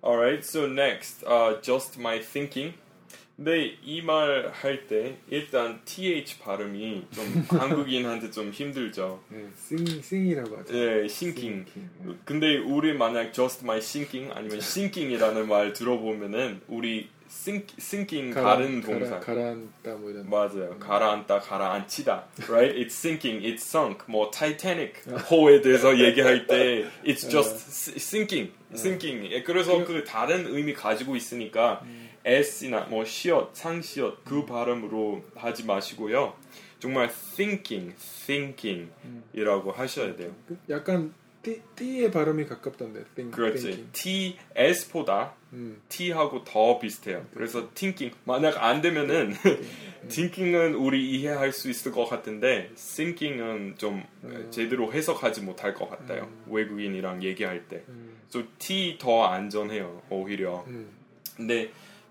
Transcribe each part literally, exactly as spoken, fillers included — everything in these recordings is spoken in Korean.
Alright, so next, uh, just my thinking. 근데 이 말 할 때 일단 th 발음이 좀 한국인한테 좀 힘들죠. 네, sing, sing이라고 하죠. 네, thinking. thinking. 근데 우리 만약 just my thinking 아니면 thinking이라는 말 들어보면은 우리 think, thinking 가라, 다른 동사. 가라, 가라앉다 뭐 이런. 맞아요. 음. 가라앉다, 가라앉히다. Right? It's sinking, it's sunk. 뭐 Titanic 호에 대해서 얘기할 때 it's just sinking, sinking. 그래서 그 다른 의미 가지고 있으니까 음. s나 뭐 시옷, 상시옷 그 음. 발음으로 하지 마시고요. 정말 thinking, thinking이라고 음. 하셔야 돼요. 약간 T, T의 발음이 가깝던데. Think, 그렇지. thinking. T, S보다 음. T하고 더 비슷해요. 음. 그래서 thinking 만약 안 되면은 음. thinking은 우리 이해할 수 있을 것 같은데 thinking은 좀 음. 제대로 해석하지 못할 것 같아요. 음. 외국인이랑 얘기할 때. 음. 그래서 T 더 안전해요. 오히려. 음. 근데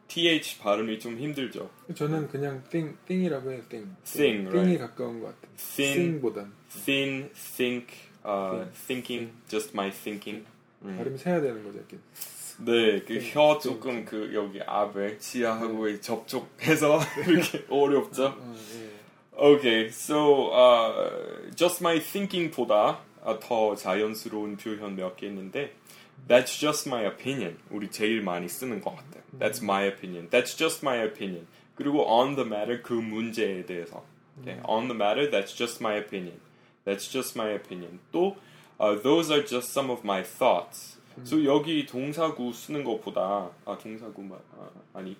th 발음이 좀 힘들죠. 저는 그냥 think, think이라고 해요. think. think, think이 right. 가까운 것 같아요. thin, think보단. thin, think, uh, thinking, just my thinking. 음. 발음이 세야 되는 거죠, 이렇게. 네, 그 혀 조금 그 여기 앞에 치아하고 네. 접촉해서 이렇게 어렵죠. 어, 네. Okay, so uh, just my thinking보다 uh, 더 자연스러운 표현 몇 개 있는데. That's just my opinion. 우리 제일 많이 쓰는 것 같아요. That's my opinion. That's just my opinion. 그리고 on the matter 그 문제에 대해서. Okay? On the matter, that's just my opinion. That's just my opinion. 또 uh, those are just some of my thoughts. So 여기 동사구 쓰는 것보다 아 동사구 말 아, 아니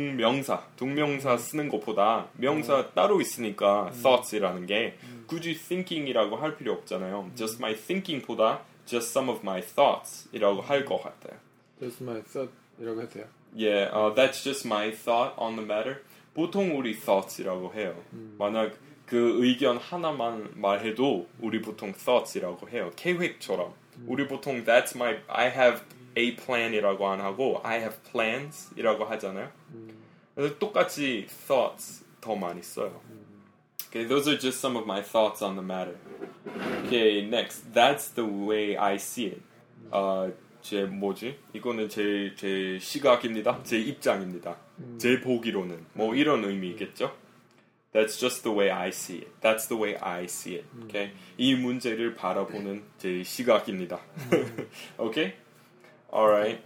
동명사 동명사 쓰는 것보다 명사 따로 있으니까 thoughts이라는 게 굳이 thinking이라고 할 필요 없잖아요. Just my thinking보다 just some of my thoughts 이라고 할 것 같아요. Just my thought 이라고 해도 돼요? Yeah, uh, that's just my thought on the matter. 보통 우리 thoughts이라고 해요. 음. 만약 그 의견 하나만 말해도 우리 보통 thoughts이라고 해요. 계획처럼. 음. 우리 보통 that's my, I have a plan이라고 안 하고 I have plans이라고 하잖아요. 음. 그래서 똑같이 thoughts 더 많이 써요. 음. Okay, those are just some of my thoughts on the matter. Okay, next. That's the way I see it. 어, 제 뭐지? 이거는 제, 제 시각입니다. 제 입장입니다. 음. 제 보기로는. 뭐 이런 의미겠죠? That's just the way I see it. That's the way I see it. Okay? 이 문제를 바라보는 제 시각입니다. Okay? Alright.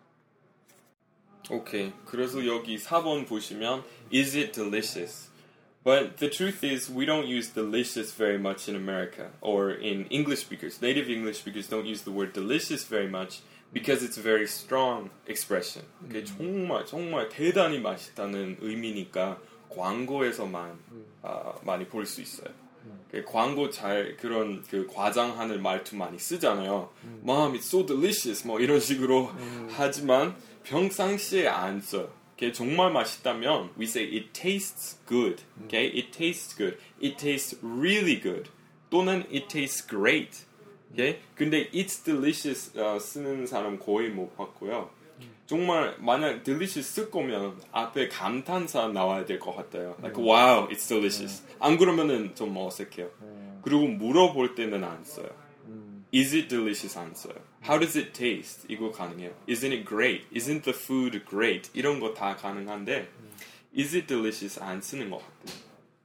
Okay. 그래서 여기 사 번 보시면 Is it delicious? But the truth is, we don't use delicious very much in America, or in English speakers. Native English speakers don't use the word delicious very much because it's a very strong expression. 그게 정말 정말 대단히 맛있다는 의미니까 광고에서만 음. 아, 많이 볼 수 있어요. 음. 광고 잘 그런 그 과장하는 말투 많이 쓰잖아요. 음. Mom, it's so delicious. 뭐 이런 식으로 음. 하지만 평상시에 안 써요. Okay, 정말 맛있다면 we say it tastes good. Okay, it tastes good. It tastes really good. 또는 it tastes great. Okay, 근데 it's delicious uh, 쓰는 사람 거의 못 봤고요. 정말 만약 delicious 쓸 거면 앞에 감탄사 나와야 될 것 같아요. Like wow, it's delicious. 안 그러면은 좀 어색해요. 그리고 물어볼 때는 안 써요. Is it delicious? 안 써요. How does it taste? 이거 가능해요. Isn't it great? Isn't the food great? 이런 거 다 가능한데 Is it delicious? 안 쓰는 것 같아요.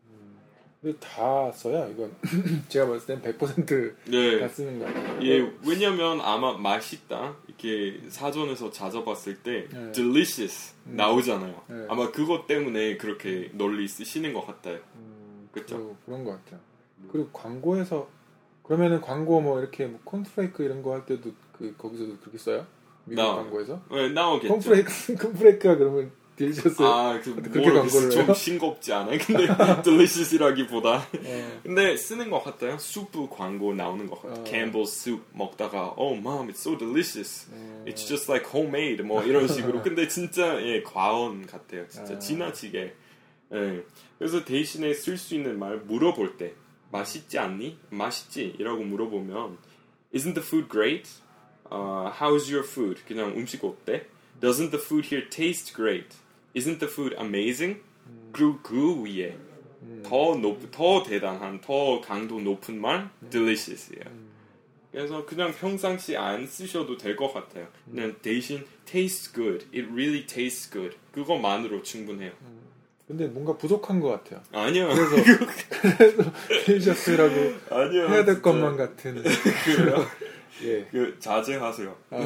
근데 다 써요. 이건 제가 봤을 땐 백 퍼센트 네. 다 쓰는 거 같아요. 예, 왜냐면 아마 맛있다 이렇게 사전에서 찾아봤을 때 네. delicious 음. 나오잖아요. 네. 아마 그것 때문에 그렇게 널리 쓰시는 것 같아요. 음, 그렇죠? 그런 것 같아요. 그리고 광고에서 그러면은 광고 뭐 이렇게 뭐 콘프레이크 이런 거 할 때도 그 거기서도 그렇게 써요? 미국 나, 광고에서? 네, 나오겠죠. 콘프레이크 콘프레이크가 그러면 딜리셔스. 아, 그 그렇게 광고를 좀 싱겁지 않아요? 근데 딜리셔스라기보다. 어. 근데 쓰는 것 같아요. 수프 광고 나오는 것 같아요. 어. Campbell's soup 먹다가 Oh mom, it's so delicious. 어. It's just like homemade. 뭐 이런 식으로. 근데 진짜 예, 과언 같아요. 진짜 어. 지나치게. 예. 그래서 대신에 쓸 수 있는 말 물어볼 때 맛있지 않니? 맛있지? 이라고 물어보면 Isn't the food great? Uh, how's your food? 그냥 음식 어때? Doesn't the food here taste great? Isn't the food amazing? 음. 그리고 그 위에 음. 더 높, 더 대단한, 더 강도 높은 말, 음. delicious이에요. 음. 그래서 그냥 평상시 안 쓰셔도 될 것 같아요. 그냥 대신 tastes good, it really tastes good. 그거만으로 충분해요. 음. 근데 뭔가 부족한 것 같아요. 아니요. 그래서 그래서 딜리셔스라고 아니요. 해야 될 진짜. 것만 같은. 그래요? 예. 그 자제하세요. 아,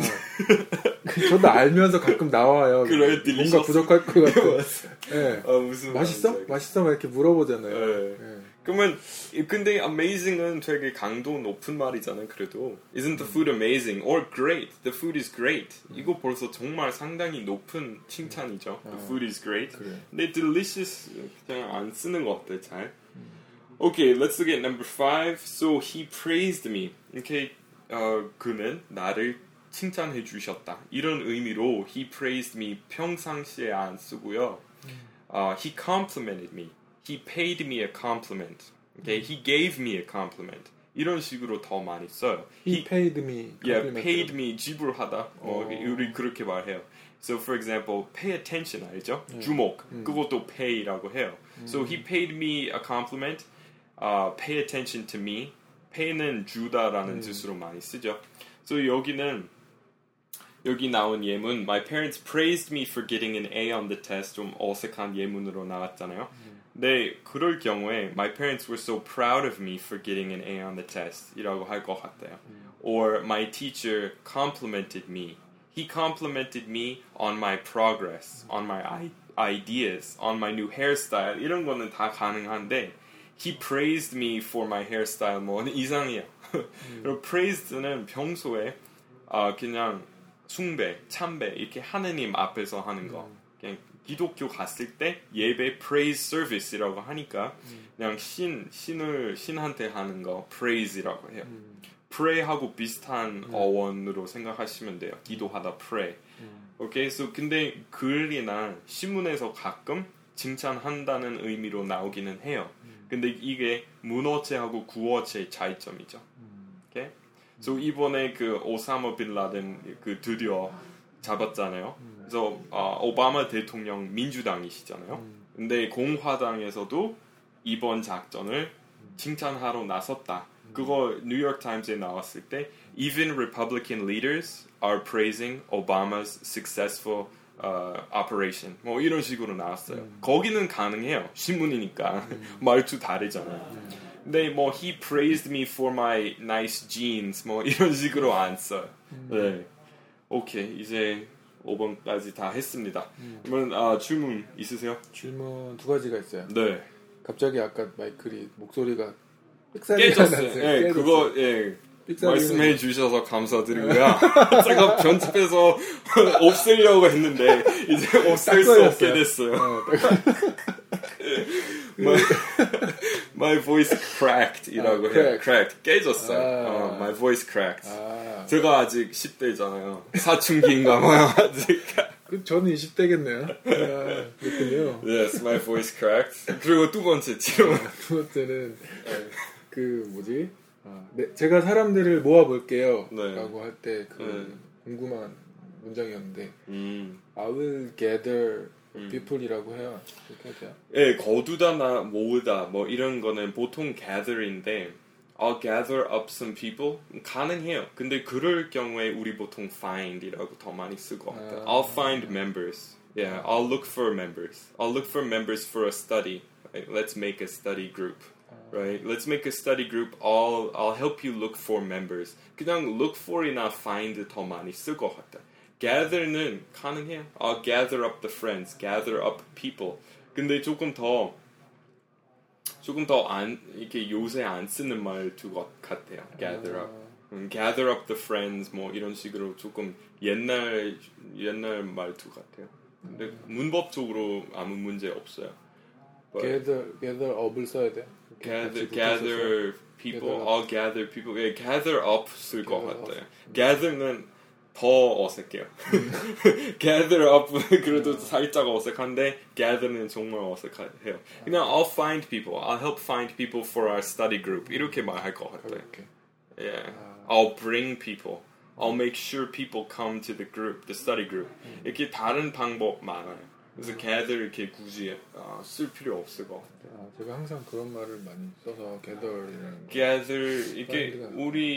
저도 알면서 가끔 나와요. 그래, 딜리셔스. 뭔가 부족할 것 같은. 예. 아, 무슨 맛있어? 말인지 맛있어? 막 이렇게 물어보잖아요. 네. 예. 그러면 근데 amazing은 되게 강도 높은 말이잖아요. 그래도 isn't the food amazing or great? The food is great. 이거 벌써 정말 상당히 높은 칭찬이죠. The food is great. 그래. 근데 delicious 그냥 안 쓰는 것 같아 잘. Okay, let's look at number five. So he praised me. Okay, 어, 그는 나를 칭찬해 주셨다. 이런 의미로 he praised me 평상시에 안 쓰고요. Uh, he complimented me. He paid me a compliment. Okay, he gave me a compliment. 이런 식으로 더 많이 써요. He, he paid me. Yeah, paid me 지불하다. 뭐 어. 우리 그렇게 말해요. So for example, pay attention 알죠? 음. 주목. 음. 그것도 pay라고 해요. 음. So he paid me a compliment. Uh, pay attention to me. pay는 주다라는 음. 뜻으로 많이 쓰죠. So 여기는 여기 나온 예문 My parents praised me for getting an A on the test. 좀 어색한 예문으로 나왔잖아요. 음. 네, 그럴 경우에 My parents were so proud of me for getting an A on the test 이라고 할 것 같아요. 음. Or my teacher complimented me. He complimented me on my progress, on my I- ideas, on my new hairstyle. 이런 거는 다 가능한데 He praised me for my hairstyle. 뭐는 이상해요. 음. 그리고 praised는 평소에 어, 그냥 숭배, 참배 이렇게 하느님 앞에서 하는 거. 음. 그냥 기독교 갔을 때 예배 praise service이라고 하니까 음. 그냥 신 신을 신한테 하는 거 praise이라고 해요. 음. pray하고 비슷한 음. 어원으로 생각하시면 돼요. 기도하다 pray. 음. 오케이, so 근데 글이나 신문에서 가끔 칭찬한다는 의미로 나오기는 해요. 음. 근데 이게 문어체하고 구어체의 차이점이죠. 음. 오케이, so 이번에 그 오사마 빈 라덴 그 드디어 잡았잖아요. 음. 그래서 어, 오바마 대통령 민주당이시잖아요. 음. 근데 공화당에서도 이번 작전을 칭찬하러 나섰다. 음. 그거 뉴욕 타임즈에 나왔을 때 Even Republican leaders are praising Obama's successful uh, operation. 뭐 이런 식으로 나왔어요. 음. 거기는 가능해요. 신문이니까 음. 말투 다르잖아요. 음. 근데 뭐 he praised me for my nice jeans 뭐 이런 식으로 안 써요. 음. 네. 오케이, 이제 오 번까지 다 했습니다. 음. 그러면 아, 질문 있으세요? 질문 두 가지가 있어요. 네. 갑자기 아까 마이클이 목소리가 깨졌어요. 예, 네, 그거 예. 말씀해 주셔서 감사드리고요. 제가 편집해서 없애려고 했는데 이제 없앨 수 없게 됐어요. 어, my, my voice cracked 이라고 아, 해요. cracked. 깨졌어요. 아. 어, my voice cracked. 아. 제가 아직 십 대잖아요. 사춘기인가 봐요. 아직. 그 저는 이십 대겠네요. 아, 그렇군요. Yes, my voice cracked. 그리고 두 번째 질문. 아, 두 번째는 그 뭐지? 아, 네, 제가 사람들을 모아볼게요. 네. 라고 할 때 그 네. 궁금한 문장이었는데 음. I will gather 음. people이라고 해요. 그렇게 해야 돼요? 예, 거두다나 모으다 뭐 이런 거는 보통 gather인데 I'll gather up some people 가능해요. 근데 그럴 경우에 우리 보통 find이라고 더 많이 쓸 것 같아요. 아. I'll find members. Yeah, I'll look for members. I'll look for members for a study. Right? Let's make a study group. Right? Let's make a study group. I'll I'll help you look for members. 그냥 look for이나 find 더 많이 쓸 것 같다. Gather는 가능해요. I'll gather up the friends. Gather up people. 근데 조금 더 조금 더 안 이렇게 요새 안 쓰는 말투 같아요. Gather up. 음, gather up the friends. 뭐 이런 식으로 조금 옛날 옛날 말투 같아요. 근데 문법적으로 아무 문제 없어요. gather gather up을 써야 돼. gather gather people, gather I'll gather people. 예, gather up 쓸 것 같아요. gather는 더 어색해요. gather up 그래도 음. 살짝 어색한데 gather는 정말 어색해요. 그냥 I'll find people, I'll help find people for our study group 이렇게 말할 것 같아요. Yeah, I'll bring people, I'll make sure people come to the group, the study group. 이렇게 다른 방법 많아요. 그래서 gather 이렇게 굳이 어, 쓸 필요 없을 것 같아요. 아, 제가 항상 그런 말을 많이 써서 gather이라는 gather 이게 우리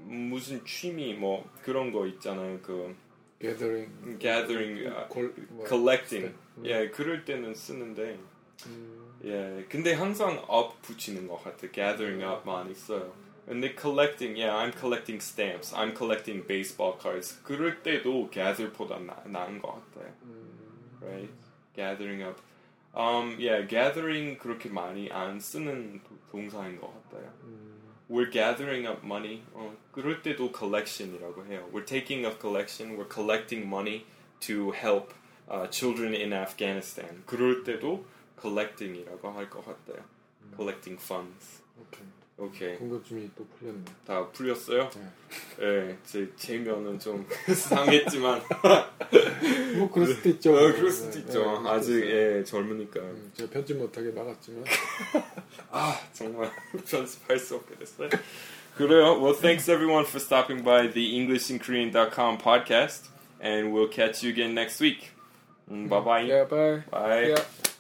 무슨 취미 뭐 그런 거 있잖아요. 그 gathering, gathering, uh, 걸, 뭐, collecting. 음. 예, 그럴 때는 쓰는데. 음. 예, 근데 항상 up 붙이는 것 같아. gathering up 많이 써요. 근데 collecting, yeah, I'm collecting stamps. I'm collecting baseball cards. 그럴 때도 gather보다 나, 나은 것 같아요. 음. Right? Gathering up. Um, yeah, gathering 그렇게 많이 안 쓰는 동사인 것 같아요. 음. We're gathering up money. 어, 그럴 때도 collection이라고 해요. We're taking a collection. We're collecting money to help uh, children in Afghanistan. 그럴 때도 collecting이라고 할 것 같아요. 음. Collecting funds. 오케이. 오케이. 궁금증이 또 풀렸네. 다 풀렸어요? 네. 네, 제 제면은 좀 상했지만. 뭐 그럴 수도 있죠. 어, 그럴 수도 네, 있죠. 네, 아직 예, 예, 젊으니까. 음, 제가 편집 못하게 막았지만. 아 정말 편집할 수 없게 됐어요. 그래요. Well, thanks everyone for stopping by the English in Korean dot com podcast, and we'll catch you again next week. Mm, bye bye. Yeah, bye. Bye. Yeah.